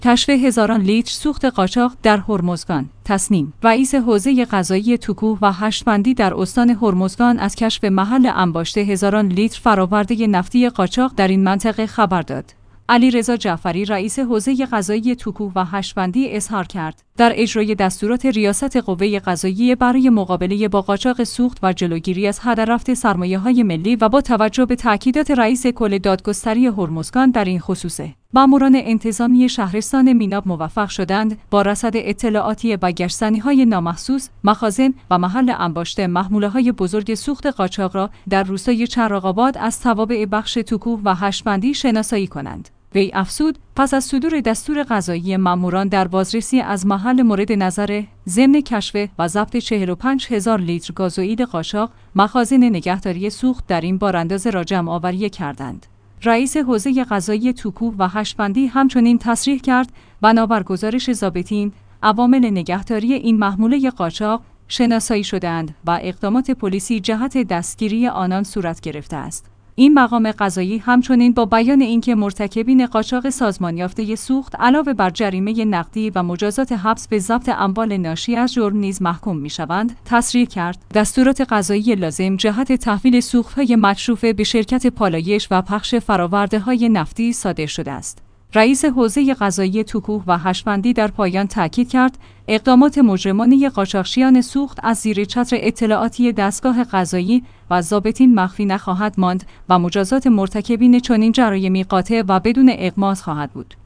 کشف هزاران لیتر سوخت قاچاق در هرمزگان. تصنیم: رئیس حوزه قضایی توکوه و هشت‌بندی در استان هرمزگان از کشف محل انباشته هزاران لیتر فرآورده نفتی قاچاق در این منطقه خبر داد. علیرضا جعفری، رئیس حوزه قضایی توکوه و هشت‌بندی، اظهار کرد در اجرای دستورات ریاست قوه قضاییه برای مقابله با قاچاق سوخت و جلوگیری از هدر رفت سرمایه‌های ملی و با توجه به تاکیدات رئیس کل دادگستری هرمزگان در این خصوص، ماموران انتظامی شهرستان میناب موفق شدند با رصد اطلاعاتی و گشت‌زنی‌های نامحسوس مخازن و محل انباشته محموله‌های بزرگ سوخت قاچاق را در روستای چراغ‌آباد از توابع بخش توکوه و هشت‌بندی شناسایی کنند. وی افزود پس از صدور دستور قضایی، ماموران در بازرسی از محل مورد نظر ضمن کشف و ضبط 45,000 لیتر گازوئیل قاچاق مخازن نگهداری سوخت در این باراندازه را جمع آوری کردند. رئیس حوزه قضایی توکوه و هشت‌بندی همچنین تصریح کرد بنابر گزارش ضابطین، عوامل نگهداری این محموله قاچاق شناسایی شده‌اند و اقدامات پلیسی جهت دستگیری آنان صورت گرفته است. این مقام قضایی همچنین با بیان اینکه مرتکبین قاچاق سازمان یافته سوخت علاوه بر جریمه نقدی و مجازات حبس به ضبط اموال ناشی از جرم نیز محکوم می‌شوند، تصریح کرد دستورات قضایی لازم جهت تحویل سوخت‌های مشروفه به شرکت پالایش و پخش فرآورده‌های نفتی صادر شده است. رئیس حوزه قضایی توکوه و هشت‌بندی در پایان تاکید کرد اقدامات مجرمانه قاچاقچیان سوخت از زیر چتر اطلاعاتی دستگاه قضایی و ضابطین مخفی نخواهد ماند و مجازات مرتکبین چنین جرایمی قاطع و بدون اغماض خواهد بود.